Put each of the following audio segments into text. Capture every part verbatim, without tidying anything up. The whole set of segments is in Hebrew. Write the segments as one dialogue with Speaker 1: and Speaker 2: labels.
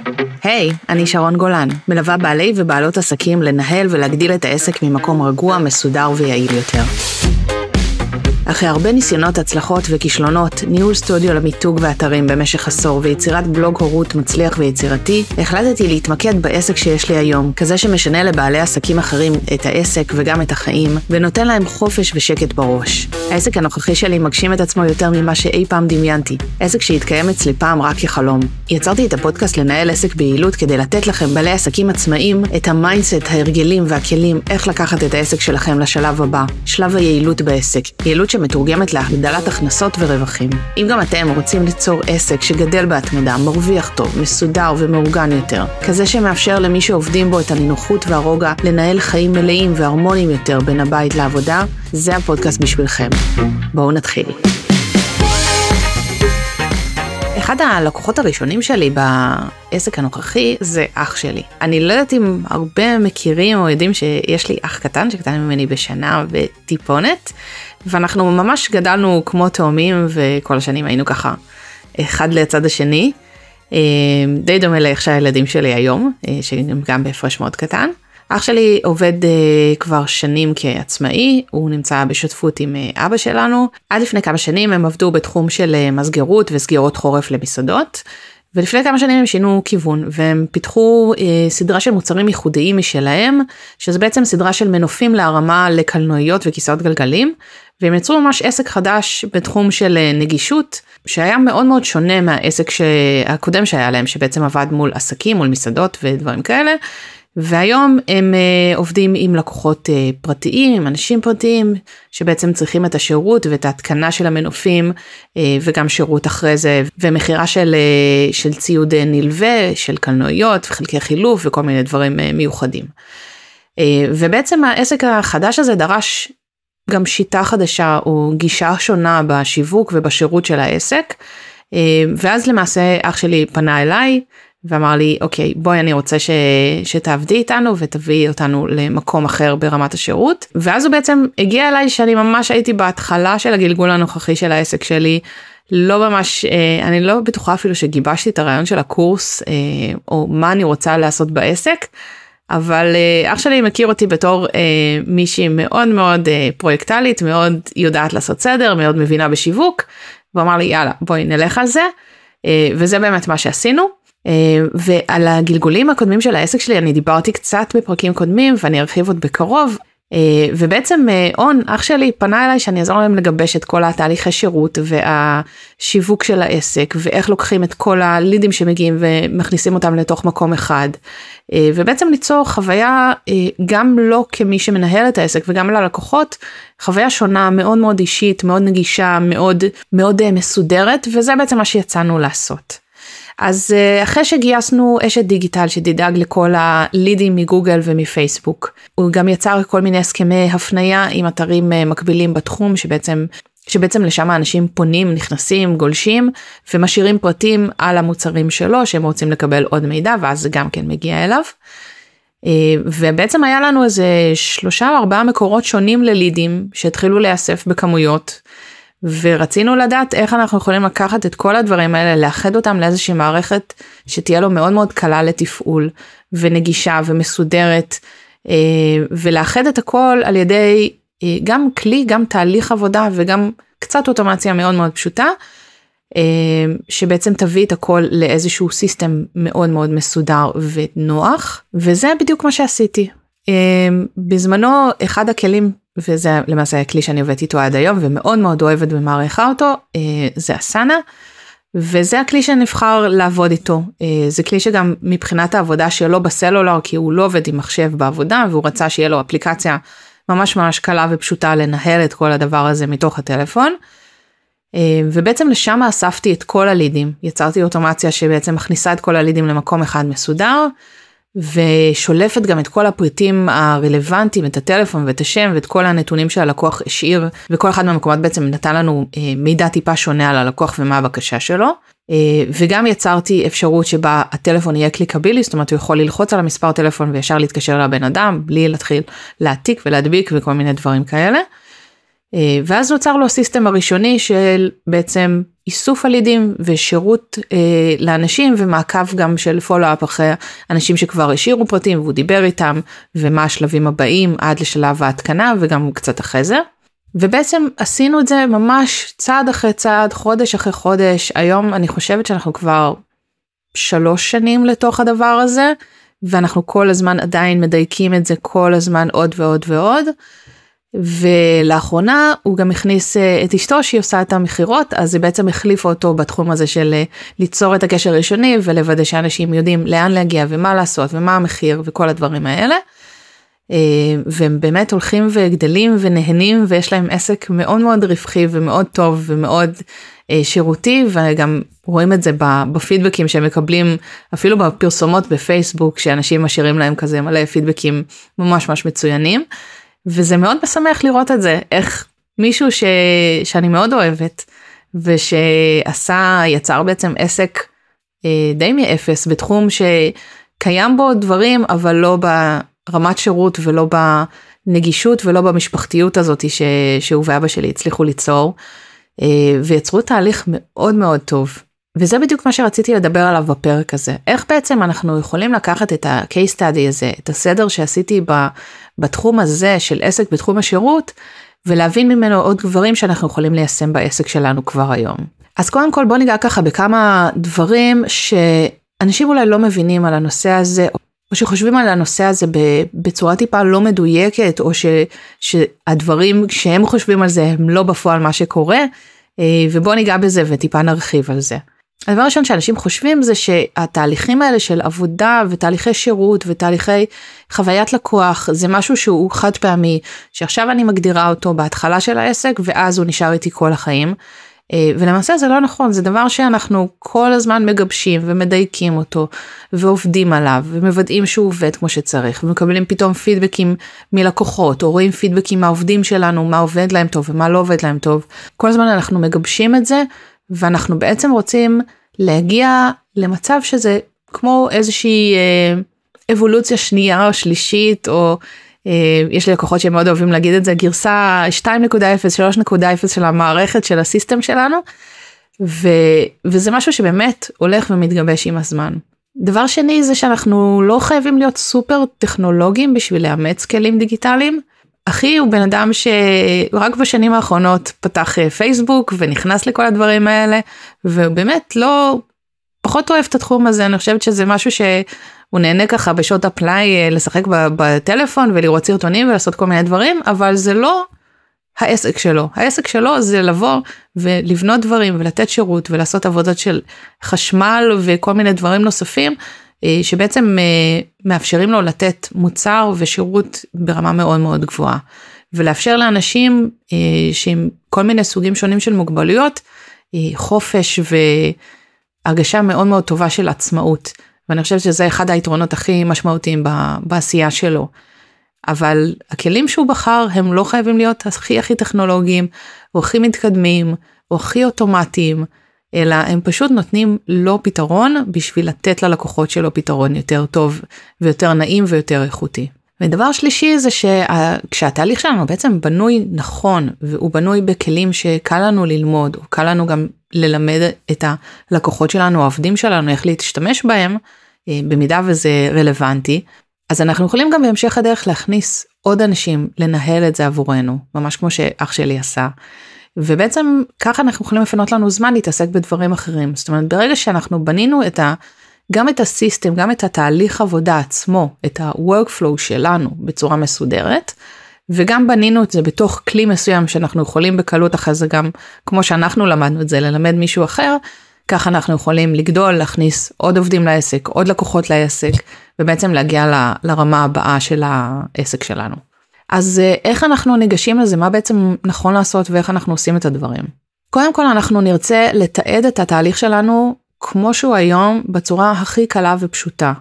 Speaker 1: היי, hey, אני שרון גולן, מלווה בעלי ובעלות עסקים לנהל ולהגדיל את העסק ממקום רגוע, מסודר ויעיל יותר. אחרי הרבה ניסיונות, הצלחות וכישלונות, ניהול סטודיו למיתוג ואתרים במשך עשור ויצירת בלוג הורות מצליח ויצירתי, החלטתי להתמקד בעסק שיש לי היום, כזה שמשנה לבעלי עסקים אחרים את העסק וגם את החיים, ונותן להם חופש ושקט בראש. העסק הנוכחי שלי מגשים את עצמו יותר ממה שאי פעם דמיינתי, עסק שהתקיים אצלי פעם רק כחלום. יצרתי את הפודקאסט לנהל עסק ביעילות כדי לתת לכם, בעלי עסקים עצמאיים, את המיינדסט, ההרגלים והכלים, איך לקחת את העסק שלכם לשלב הבא, שלב היעילות בעסק, יעילות שמתורגמת להגדלת הכנסות ורווחים. אם גם אתם רוצים ליצור עסק שגדל בהתמדה, מרוויח טוב, מסודר ומאורגן יותר, כזה שמאפשר למי שעובדים בו את הנינוחות והרוגע לנהל חיים מלאים והרמוניים יותר בין הבית לעבודה, זה הפודקאסט בשבילכם. בואו נתחיל. אחד הלקוחות הראשונים שלי בעסק הנוכחי זה אח שלי. אני לא יודעת אם הרבה מכירים או יודעים שיש לי אח קטן שקטן ממני בשנה וטיפונת, ואנחנו ממש גדלנו כמו תאומים, וכל השנים היינו ככה אחד לצד השני, די דומה לאיך שהילדים שלי היום, שהם גם בהפרש מאוד קטן. אח שלי עובד כבר שנים כעצמאי, הוא נמצא בשותפות עם אבא שלנו. עד לפני כמה שנים הם עבדו בתחום של מסגרות וסגירות חורף למסעדות, ולפני כמה שנים הם שינו כיוון, והם פיתחו אה, סדרה של מוצרים ייחודיים משלהם, שזה בעצם סדרה של מנופים להרמה לקלנועיות וכיסאות גלגלים, והם יצרו ממש עסק חדש בתחום של נגישות, שהיה מאוד מאוד שונה מהעסק הקודם שהיה להם, שבעצם עבד מול עסקים, מול מסעדות ודברים כאלה, והיום הם uh, עובדים עם לקוחות uh, פרטיים, עם אנשים פרטיים, שבעצם צריכים את השירות ואת ההתקנה של המנופים, uh, וגם שירות אחרי זה, ומחירה של, uh, של ציוד נלווה, של קלנועיות וחלקי חילוף וכל מיני דברים uh, מיוחדים. Uh, ובעצם העסק החדש הזה דרש גם שיטה חדשה, או גישה שונה בשיווק ובשירות של העסק, uh, ואז למעשה אח שלי פנה אליי, ואמר לי, אוקיי, בואי, אני רוצה ש... שתעבדי איתנו ותביאי אותנו למקום אחר ברמת השירות. ואז הוא בעצם הגיע אליי שאני ממש הייתי בהתחלה של הגלגול הנוכחי של העסק שלי, לא ממש, אני לא בטוחה אפילו שגיבשתי את הרעיון של הקורס, או מה אני רוצה לעשות בעסק, אבל אח שלי מכיר אותי בתור מישהי מאוד מאוד פרויקטלית, מאוד יודעת לעשות סדר, מאוד מבינה בשיווק, ואמר לי, יאללה, בואי נלך על זה, וזה באמת מה שעשינו. ועל הגלגולים הקודמים של העסק שלי אני דיברתי קצת בפרקים קודמים, ואני ארחיב עוד בקרוב, ובעצם און, אח שלי פנה אליי שאני אעזור להם לגבש את כל התהליכי שירות והשיווק של העסק, ואיך לוקחים את כל הלידים שמגיעים ומכניסים אותם לתוך מקום אחד, ובעצם ליצור חוויה גם לא כמי שמנהל את העסק וגם ללקוחות, חוויה שונה, מאוד מאוד אישית, מאוד נגישה, מאוד מאוד מסודרת, וזה בעצם מה שיצאנו לעשות. אז אחרי שגייסנו אשת דיגיטל שתדאג לכל הלידים מגוגל ומפייסבוק, הוא גם יצר כל מיני הסכמי הפניה עם אתרים מקבילים בתחום, שבעצם, שבעצם לשם האנשים פונים, נכנסים, גולשים, ומשאירים פרטים על המוצרים שלו, שהם רוצים לקבל עוד מידע, ואז זה גם כן מגיע אליו. ובעצם היה לנו איזה שלושה או ארבעה מקורות שונים ללידים, שהתחילו להיאסף בכמויות, ורצינו לדעת איך אנחנו יכולים לקחת את כל הדברים האלה, לאחד אותם לאיזושהי מערכת שתהיה לו מאוד מאוד קלה לתפעול, ונגישה ומסודרת, ולאחד את הכל על ידי גם כלי, גם תהליך עבודה, וגם קצת אוטומציה מאוד מאוד פשוטה, שבעצם תביא את הכל לאיזשהו סיסטם מאוד מאוד מסודר ונוח, וזה בדיוק מה שעשיתי. בזמנו אחד הכלים, וזה למעשה הכלי שאני עובדת איתו עד היום, ומאוד מאוד אוהבת ומעריכה אותו, זה אסנה, וזה הכלי שנבחר לעבוד איתו. זה כלי שגם מבחינת העבודה שלו בסלולר, כי הוא לא עובד עם מחשב בעבודה, והוא רצה שיהיה לו אפליקציה ממש ממש קלה ופשוטה לנהל את כל הדבר הזה מתוך הטלפון, ובעצם לשם אספתי את כל הלידים, יצרתי אוטומציה שבעצם מכניסה את כל הלידים למקום אחד מסודר, ושולפת גם את כל הפריטים הרלוונטיים, את הטלפון ואת השם ואת כל הנתונים שהלקוח השאיר, וכל אחד מהמקומות בעצם נתן לנו מידע טיפה שונה על הלקוח ומה הבקשה שלו, וגם יצרתי אפשרות שבה הטלפון יהיה קליקבילי, זאת אומרת הוא יכול ללחוץ על המספר טלפון וישר להתקשר לבן אדם, בלי להתחיל להעתיק ולהדביק וכל מיני דברים כאלה, ואז נוצר לו הסיסטם הראשוני של בעצם איסוף הלידים ושירות אה, לאנשים ומעקב גם של פולו-אפ אחרי אנשים שכבר השאירו פרטים והוא דיבר איתם ומה השלבים הבאים עד לשלב ההתקנה וגם קצת אחרי זה. ובעצם עשינו את זה ממש צעד אחרי צעד, חודש אחרי חודש. היום אני חושבת שאנחנו כבר שלוש שנים לתוך הדבר הזה, ואנחנו כל הזמן עדיין מדייקים את זה כל הזמן עוד ועוד ועוד. ולאחרונה הוא גם הכניס את אשתו שהיא עושה את המחירות, אז היא בעצם החליפה אותו בתחום הזה של ליצור את הקשר הראשוני ולוודא שאנשים יודעים לאן להגיע ומה לעשות ומה המחיר וכל הדברים האלה. והם באמת הולכים וגדלים ונהנים ויש להם עסק מאוד מאוד רווחי ומאוד טוב ומאוד שירותי, וגם רואים את זה בפידבקים שהם מקבלים אפילו בפרסומות בפייסבוק, שאנשים משאירים להם כזה מלא פידבקים ממש ממש מצוינים. וזה מאוד משמח לראות את זה, איך מישהו ש... שאני מאוד אוהבת, ושעשה, יצר בעצם עסק אה, די מאפס, בתחום שקיים בו דברים, אבל לא ברמת שירות, ולא בנגישות, ולא במשפחתיות הזאת, ש... שהוא ואבא שלי הצליחו ליצור, אה, ויצרו תהליך מאוד מאוד טוב. וזה בדיוק מה שרציתי לדבר עליו בפרק הזה. איך בעצם אנחנו יכולים לקחת את ה-case study הזה, את הסדר שעשיתי בתחום הזה של עסק בתחום השירות, ולהבין ממנו עוד דברים שאנחנו יכולים ליישם בעסק שלנו כבר היום. אז קודם כל בוא ניגע ככה בכמה דברים שאנשים אולי לא מבינים על הנושא הזה, או שחושבים על הנושא הזה בצורה טיפה לא מדויקת, או ש, שהדברים שהם חושבים על זה הם לא בפועל מה שקורה, ובוא ניגע בזה וטיפה נרחיב על זה. הדבר הראשון שאנשים חושבים זה שהתהליכים האלה של עבודה ותהליכי שירות ותהליכי חוויית לקוח, זה משהו שהוא חד פעמי, שעכשיו אני מגדירה אותו בהתחלה של העסק ואז הוא נשאר איתי כל החיים. ולמעשה זה לא נכון, זה דבר שאנחנו כל הזמן מגבשים ומדייקים אותו ועובדים עליו ומוודאים שהוא עובד כמו שצריך, ומקבלים פתאום פידבקים מלקוחות או רואים פידבקים מהעובדים שלנו, מה עובד להם טוב ומה לא עובד להם טוב. כל הזמן אנחנו מגבשים את זה, ואנחנו בעצם רוצים להגיע למצב שזה כמו איזושהי אה, אבולוציה שנייה או שלישית, או אה, יש לי לקוחות שהם מאוד אוהבים להגיד את זה, גרסה שתיים נקודה אפס, שלוש נקודה אפס של המערכת של הסיסטם שלנו, ו, וזה משהו שבאמת הולך ומתגבש עם הזמן. דבר שני זה שאנחנו לא חייבים להיות סופר טכנולוגיים בשביל לאמץ כלים דיגיטליים. אחי הוא בן אדם שרק בשנים האחרונות פתח פייסבוק ונכנס לכל הדברים האלה, ובאמת לא, פחות אוהב את התחום הזה. אני חושבת שזה משהו שהוא נהנה ככה בשעות הפליי לשחק בטלפון ולראות סרטונים ולעשות כל מיני דברים, אבל זה לא העסק שלו. העסק שלו זה לבוא ולבנות דברים ולתת שירות ולעשות עבודות של חשמל וכל מיני דברים נוספים, שבעצם מאפשרים לו לתת מוצר ושירות ברמה מאוד מאוד גבוהה, ולאפשר לאנשים שעם כל מיני סוגים שונים של מוגבלויות, חופש והרגשה מאוד מאוד טובה של עצמאות, ואני חושבת שזה אחד היתרונות הכי משמעותיים בעשייה שלו. אבל הכלים שהוא בחר הם לא חייבים להיות הכי הכי טכנולוגיים, או הכי מתקדמים, או הכי אוטומטיים, אלא הם פשוט נותנים לו פתרון בשביל לתת ללקוחות שלו פתרון יותר טוב ויותר נעים ויותר איכותי. ודבר שלישי זה שכשהתהליך שלנו בעצם בנוי נכון, והוא בנוי בכלים שקל לנו ללמוד, או קל לנו גם ללמד את הלקוחות שלנו, העובדים שלנו, איך להשתמש בהם, במידה וזה רלוונטי, אז אנחנו יכולים גם בהמשך הדרך להכניס עוד אנשים לנהל את זה עבורנו, ממש כמו שאח שלי עשה. ובעצם ככה אנחנו יכולים לפנות לנו זמן להתעסק בדברים אחרים. זאת אומרת, ברגע שאנחנו בנינו את ה, גם את הסיסטם, גם את התהליך עבודה עצמו, את ה-workflow שלנו בצורה מסודרת, וגם בנינו את זה בתוך כלי מסוים שאנחנו יכולים בקלות אחרי זה גם, כמו שאנחנו למדנו את זה, ללמד מישהו אחר, ככה אנחנו יכולים לגדול, להכניס עוד עובדים לעסק, עוד לקוחות לעסק, ובעצם להגיע ל, לרמה הבאה של העסק שלנו. אז איך אנחנו ניגשים לזה, מה בעצם נכון לעשות ואיך אנחנו עושים את הדברים? קודם כל אנחנו נרצה לתעד את התהליך שלנו כמו שהוא היום בצורה הכי קלה ופשוטה.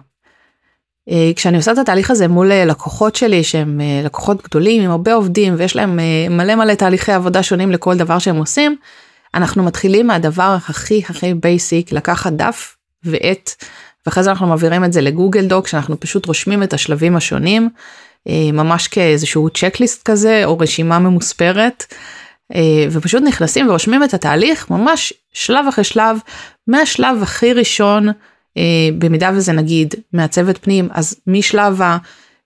Speaker 1: כשאני עושה את התהליך הזה מול לקוחות שלי שהם לקוחות גדולים עם הרבה עובדים ויש להם מלא מלא תהליכי עבודה שונים לכל דבר שהם עושים, אנחנו מתחילים מהדבר הכי הכי בייסיק, לקחת דף ועט, ואחרי זה אנחנו מעבירים את זה לגוגל דוק, שאנחנו פשוט רושמים את השלבים השונים, ממש כאיזשהו צ'קליסט כזה, או רשימה ממוספרת, ופשוט נכנסים ורושמים את התהליך, ממש שלב אחרי שלב, מהשלב הכי ראשון, במידה וזה נגיד מעצבת פנים, אז משלב ה...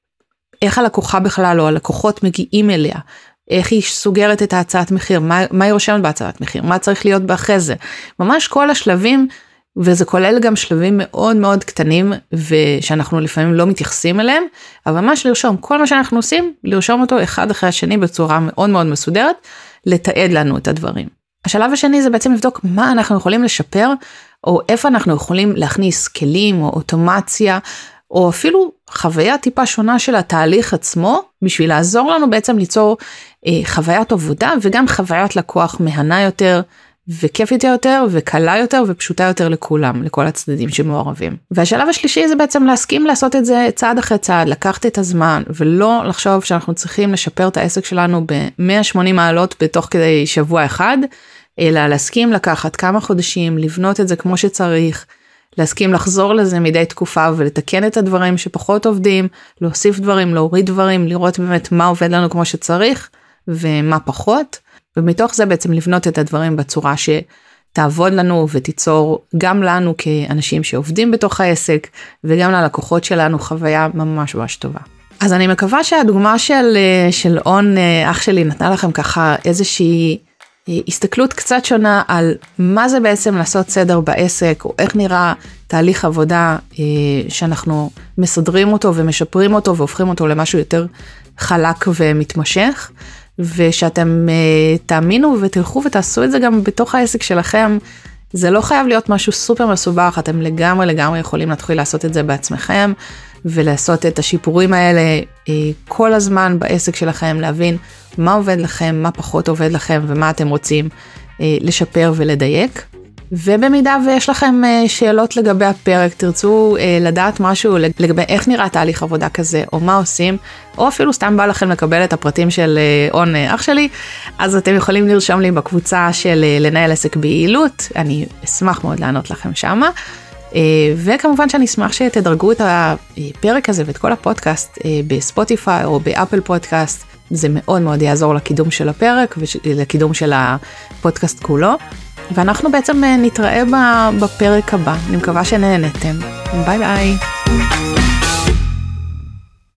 Speaker 1: איך הלקוחה בכלל או הלקוחות מגיעים אליה, איך היא סוגרת את ההצעת מחיר, מה, מה היא רושמת בהצעת מחיר, מה צריך להיות באחרי זה, ממש כל השלבים, וזה כולל גם שלבים מאוד מאוד קטנים, ושאנחנו לפעמים לא מתייחסים אליהם, אבל ממש לרשום, כל מה שאנחנו עושים, לרשום אותו אחד אחרי השני בצורה מאוד מאוד מסודרת, לתעד לנו את הדברים. השלב השני זה בעצם לבדוק מה אנחנו יכולים לשפר, או איפה אנחנו יכולים להכניס כלים או אוטומציה, או אפילו חוויה טיפה שונה של התהליך עצמו, בשביל לעזור לנו בעצם ליצור אה, חוויית עבודה, וגם חוויית לקוח מהנה יותר, וכיפית יותר, וקלה יותר, ופשוטה יותר לכולם, לכל הצדדים שמעורבים. והשלב השלישי זה בעצם להסכים לעשות את זה צעד אחרי צעד, לקחת את הזמן, ולא לחשוב שאנחנו צריכים לשפר את העסק שלנו ב-מאה ושמונים מעלות בתוך כדי שבוע אחד, אלא להסכים לקחת כמה חודשים, לבנות את זה כמו שצריך, להסכים לחזור לזה מדי תקופה ולתקן את הדברים שפחות עובדים, להוסיף דברים, להוריד דברים, לראות באמת מה עובד לנו כמו שצריך ומה פחות, ומתוך זה בעצם לבנות את הדברים בצורה שתעבוד לנו ותיצור גם לנו כאנשים שעובדים בתוך העסק, וגם ללקוחות שלנו חוויה ממש ממש טובה. אז אני מקווה שהדוגמה של, של און, אח שלי, נתנה לכם ככה איזושהי הסתכלות קצת שונה על מה זה בעצם לעשות סדר בעסק, או איך נראה תהליך עבודה שאנחנו מסדרים אותו ומשפרים אותו והופכים אותו למשהו יותר חלק ומתמשך, ושאתם תאמינו ותלכו ותעשו את זה גם בתוך העסק שלכם. זה לא חייב להיות משהו סופר מסובך, אתם לגמרי לגמרי יכולים להתחיל לעשות את זה בעצמכם, ולעשות את השיפורים האלה כל הזמן בעסק שלכם, להבין מה עובד לכם, מה פחות עובד לכם, ומה אתם רוצים לשפר ולדייק. ובמידה ויש לכם שאלות לגבי הפרק, תרצו לדעת משהו לגבי איך נראה תהליך עבודה כזה, או מה עושים, או אפילו סתם בא לכם לקבל את הפרטים של און, אח שלי, אז אתם יכולים לרשום לי בקבוצה של לנהל עסק ביעילות, אני אשמח מאוד לענות לכם שמה. וכמובן שאני אשמח שתדרגו את הפרק הזה ואת כל הפודקאסט בספוטיפיי או באפל פודקאסט, זה מאוד מאוד יעזור לקידום של הפרק ולקידום של הפודקאסט כולו, ואנחנו בעצם נתראה בפרק הבא. אני מקווה שנהנתם. ביי ביי.